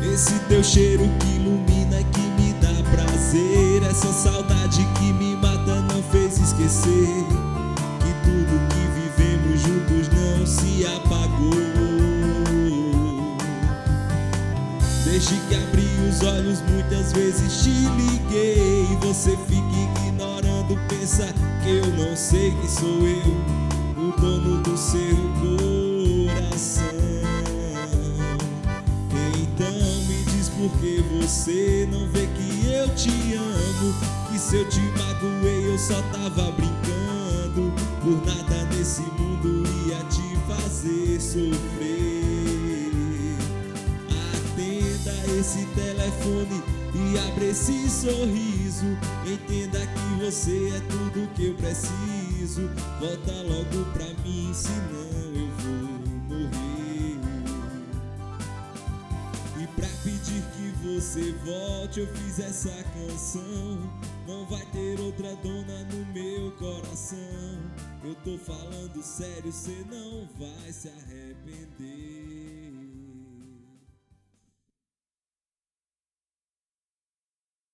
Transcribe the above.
Esse teu cheiro que ilumina, que me dá prazer. Essa saudade que me mata não fez esquecer que tudo que vivemos juntos não se apagou. Desde que abri os olhos muitas vezes te liguei, e você fica ignorando, pensa que eu não sei que sou eu, o dono do seu coração. Então me diz por que você não vê que eu te amo, que se eu te magoei eu só tava brincando, por nada nesse mundo ia te fazer sofrer. Esse telefone e abre esse sorriso, entenda que você é tudo que eu preciso. Volta logo pra mim, senão eu vou morrer. E pra pedir que você volte eu fiz essa canção. Não vai ter outra dona no meu coração. Eu tô falando sério, cê não vai se arrepender.